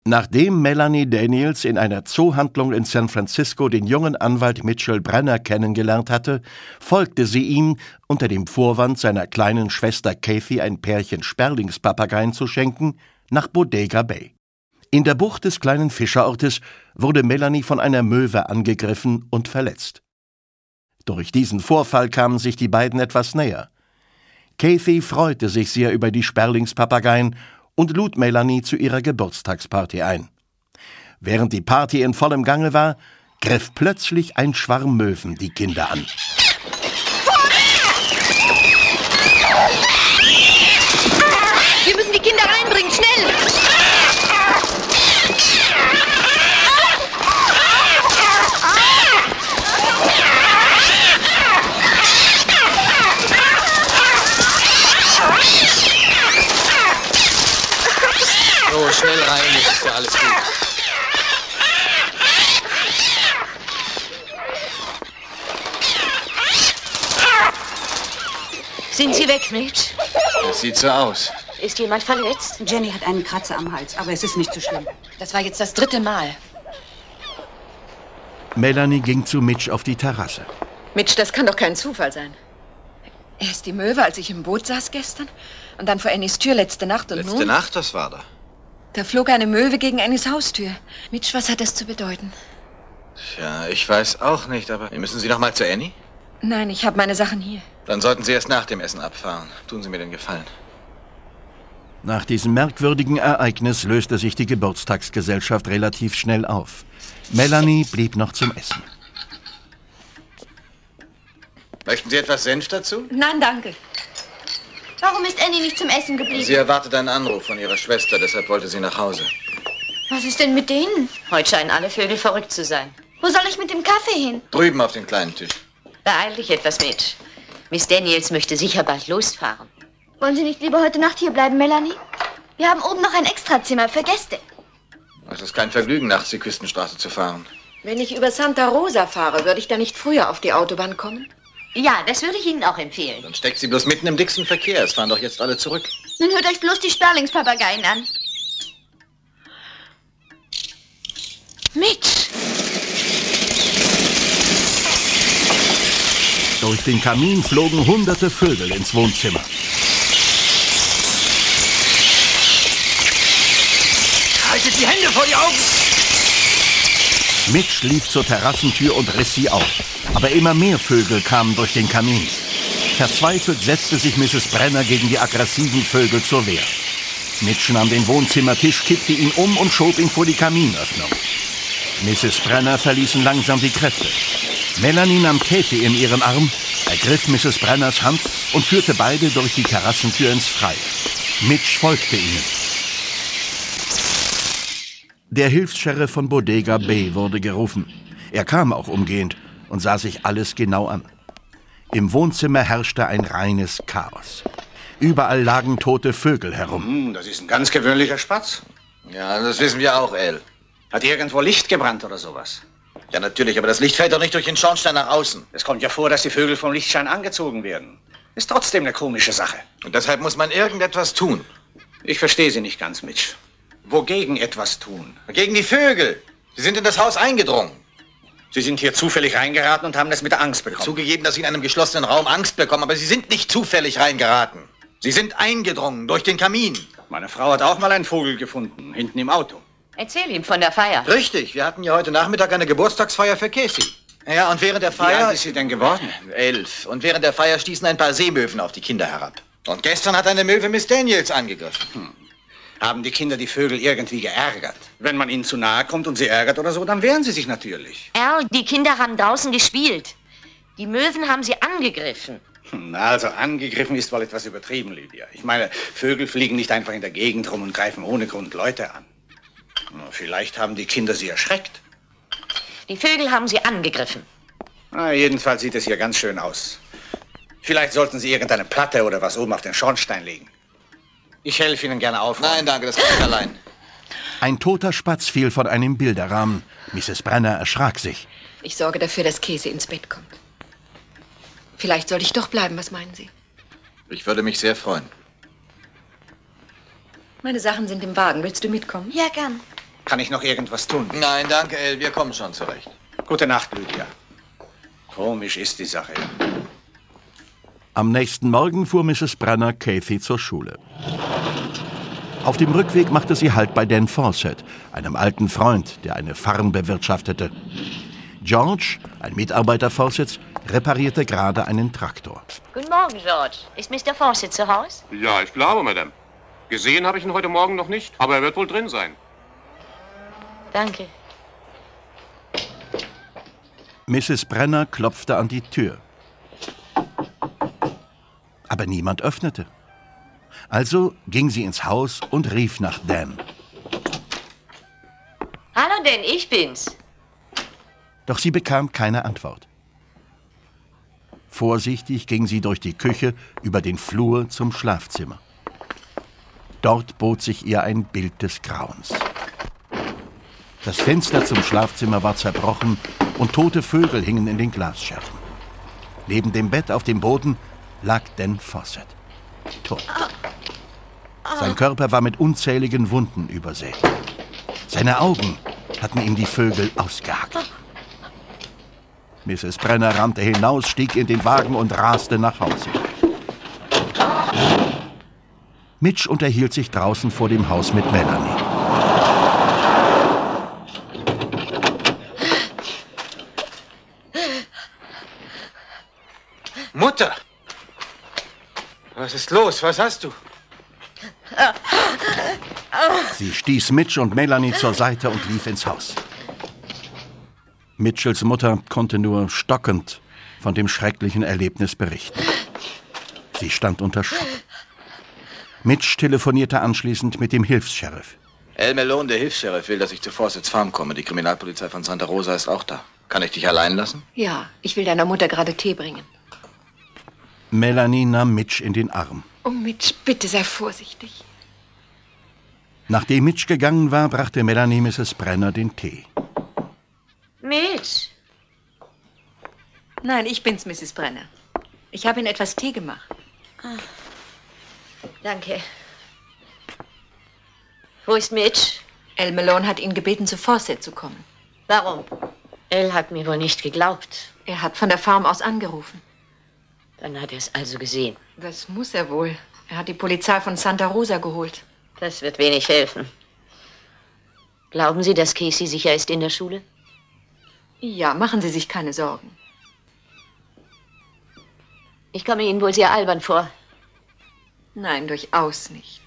Nachdem Melanie Daniels in einer Zoohandlung in San Francisco den jungen Anwalt Mitchell Brenner kennengelernt hatte, folgte sie ihm, unter dem Vorwand, seiner kleinen Schwester Kathy ein Pärchen Sperlingspapageien zu schenken, nach Bodega Bay. In der Bucht des kleinen Fischerortes wurde Melanie von einer Möwe angegriffen und verletzt. Durch diesen Vorfall kamen sich die beiden etwas näher. Kathy freute sich sehr über die Sperlingspapageien und lud Melanie zu ihrer Geburtstagsparty ein. Während die Party in vollem Gange war, griff plötzlich ein Schwarm Möwen die Kinder an. Wir müssen die Kinder reinbringen, schnell! So, schnell rein, das ist ja alles gut. Sind Sie weg, Mitch? Das sieht so aus. Ist jemand verletzt? Jenny hat einen Kratzer am Hals, aber es ist nicht so schlimm. Das war jetzt das 3. Mal. Melanie ging zu Mitch auf die Terrasse. Mitch, das kann doch kein Zufall sein. Er ist die Möwe, als ich im Boot saß gestern. Und dann vor Annies Tür letzte Nacht. Und Letzte Nacht, was war da? Da flog eine Möwe gegen Annies Haustür. Mitch, was hat das zu bedeuten? Tja, ich weiß auch nicht, aber müssen Sie noch mal zu Annie? Nein, ich habe meine Sachen hier. Dann sollten Sie erst nach dem Essen abfahren. Tun Sie mir den Gefallen. Nach diesem merkwürdigen Ereignis löste sich die Geburtstagsgesellschaft relativ schnell auf. Melanie blieb noch zum Essen. Möchten Sie etwas Senf dazu? Nein, danke. Warum ist Annie nicht zum Essen geblieben? Sie erwartet einen Anruf von ihrer Schwester, deshalb wollte sie nach Hause. Was ist denn mit denen? Heute scheinen alle Vögel verrückt zu sein. Wo soll ich mit dem Kaffee hin? Drüben auf den kleinen Tisch. Beeil dich etwas, Mitch. Miss Daniels möchte sicher bald losfahren. Wollen Sie nicht lieber heute Nacht hier bleiben, Melanie? Wir haben oben noch ein Extrazimmer für Gäste. Es ist kein Vergnügen, nachts die Küstenstraße zu fahren. Wenn ich über Santa Rosa fahre, würde ich da nicht früher auf die Autobahn kommen? Ja, das würde ich Ihnen auch empfehlen. Dann steckt sie bloß mitten im dicksten Verkehr. Es fahren doch jetzt alle zurück. Dann hört euch bloß die Sperlingspapageien an. Mitch! Durch den Kamin flogen hunderte Vögel ins Wohnzimmer. Haltet die Hände vor die Augen! Mitch lief zur Terrassentür und riss sie auf. Aber immer mehr Vögel kamen durch den Kamin. Verzweifelt setzte sich Mrs. Brenner gegen die aggressiven Vögel zur Wehr. Mitch nahm den Wohnzimmertisch, kippte ihn um und schob ihn vor die Kaminöffnung. Mrs. Brenner verließen langsam die Kräfte. Melanie nahm Kathy in ihren Arm, ergriff Mrs. Brenners Hand und führte beide durch die Terrassentür ins Freie. Mitch folgte ihnen. Der Hilfs-Sheriff von Bodega Bay wurde gerufen. Er kam auch umgehend und sah sich alles genau an. Im Wohnzimmer herrschte ein reines Chaos. Überall lagen tote Vögel herum. Das ist ein ganz gewöhnlicher Spatz. Ja, das wissen wir auch, El. Hat irgendwo Licht gebrannt oder sowas? Ja, natürlich, aber das Licht fällt doch nicht durch den Schornstein nach außen. Es kommt ja vor, dass die Vögel vom Lichtschein angezogen werden. Ist trotzdem eine komische Sache. Und deshalb muss man irgendetwas tun. Ich verstehe Sie nicht ganz, Mitch. Wogegen etwas tun? Gegen die Vögel. Sie sind in das Haus eingedrungen. Sie sind hier zufällig reingeraten und haben es mit Angst bekommen. Zugegeben, dass Sie in einem geschlossenen Raum Angst bekommen, aber Sie sind nicht zufällig reingeraten. Sie sind eingedrungen durch den Kamin. Meine Frau hat auch mal einen Vogel gefunden, hinten im Auto. Erzähl ihm von der Feier. Richtig, wir hatten ja heute Nachmittag eine Geburtstagsfeier für Casey. Ja, und während der Wie Feier... alt ist sie denn geworden? 11. Und während der Feier stießen ein paar Seemöwen auf die Kinder herab. Und gestern hat eine Möwe Miss Daniels angegriffen. Haben die Kinder die Vögel irgendwie geärgert? Wenn man ihnen zu nahe kommt und sie ärgert oder so, dann wehren sie sich natürlich. Al, die Kinder haben draußen gespielt. Die Möwen haben sie angegriffen. Na, also angegriffen ist wohl etwas übertrieben, Lydia. Ich meine, Vögel fliegen nicht einfach in der Gegend rum und greifen ohne Grund Leute an. Vielleicht haben die Kinder sie erschreckt. Die Vögel haben sie angegriffen. Jedenfalls sieht es hier ganz schön aus. Vielleicht sollten Sie irgendeine Platte oder was oben auf den Schornstein legen. Ich helfe Ihnen gerne auf. Nein, danke, das kann ich allein. Ein toter Spatz fiel von einem Bilderrahmen. Mrs. Brenner erschrak sich. Ich sorge dafür, dass Casey ins Bett kommt. Vielleicht soll ich doch bleiben, was meinen Sie? Ich würde mich sehr freuen. Meine Sachen sind im Wagen. Willst du mitkommen? Ja, gern. Kann ich noch irgendwas tun? Nein, danke, El. Wir kommen schon zurecht. Gute Nacht, Lydia. Komisch ist die Sache. Am nächsten Morgen fuhr Mrs. Brenner Cathy zur Schule. Auf dem Rückweg machte sie Halt bei Dan Fawcett, einem alten Freund, der eine Farm bewirtschaftete. George, ein Mitarbeiter Fawcetts, reparierte gerade einen Traktor. Guten Morgen, George. Ist Mr. Fawcett zu Hause? Ja, ich glaube, Madame. Gesehen habe ich ihn heute Morgen noch nicht, aber er wird wohl drin sein. Danke. Mrs. Brenner klopfte an die Tür. Aber niemand öffnete. Also ging sie ins Haus und rief nach Dan. Hallo, Dan, ich bin's. Doch sie bekam keine Antwort. Vorsichtig ging sie durch die Küche über den Flur zum Schlafzimmer. Dort bot sich ihr ein Bild des Grauens. Das Fenster zum Schlafzimmer war zerbrochen und tote Vögel hingen in den Glasscherben. Neben dem Bett auf dem Boden lag Dan Fawcett, tot. Sein Körper war mit unzähligen Wunden übersät. Seine Augen hatten ihm die Vögel ausgehackt. Mrs. Brenner rannte hinaus, stieg in den Wagen und raste nach Hause. Mitch unterhielt sich draußen vor dem Haus mit Melanie. Mutter! Was ist los? Was hast du? Sie stieß Mitch und Melanie zur Seite und lief ins Haus. Mitchells Mutter konnte nur stockend von dem schrecklichen Erlebnis berichten. Sie stand unter Schock. Mitch telefonierte anschließend mit dem Hilfs-Sheriff. El Malone, der Hilfs-Sheriff, will, dass ich zu Fawcett's Farm komme. Die Kriminalpolizei von Santa Rosa ist auch da. Kann ich dich allein lassen? Ja, ich will deiner Mutter gerade Tee bringen. Melanie nahm Mitch in den Arm. Oh, Mitch, bitte sei vorsichtig. Nachdem Mitch gegangen war, brachte Melanie Mrs. Brenner den Tee. Mitch. Nein, ich bin's, Mrs. Brenner. Ich habe Ihnen etwas Tee gemacht. Danke. Wo ist Mitch? El Malone hat ihn gebeten, zu Fawcett zu kommen. Warum? El hat mir wohl nicht geglaubt. Er hat von der Farm aus angerufen. Dann hat er es also gesehen. Das muss er wohl. Er hat die Polizei von Santa Rosa geholt. Das wird wenig helfen. Glauben Sie, dass Casey sicher ist in der Schule? Ja, machen Sie sich keine Sorgen. Ich komme Ihnen wohl sehr albern vor. Nein, durchaus nicht.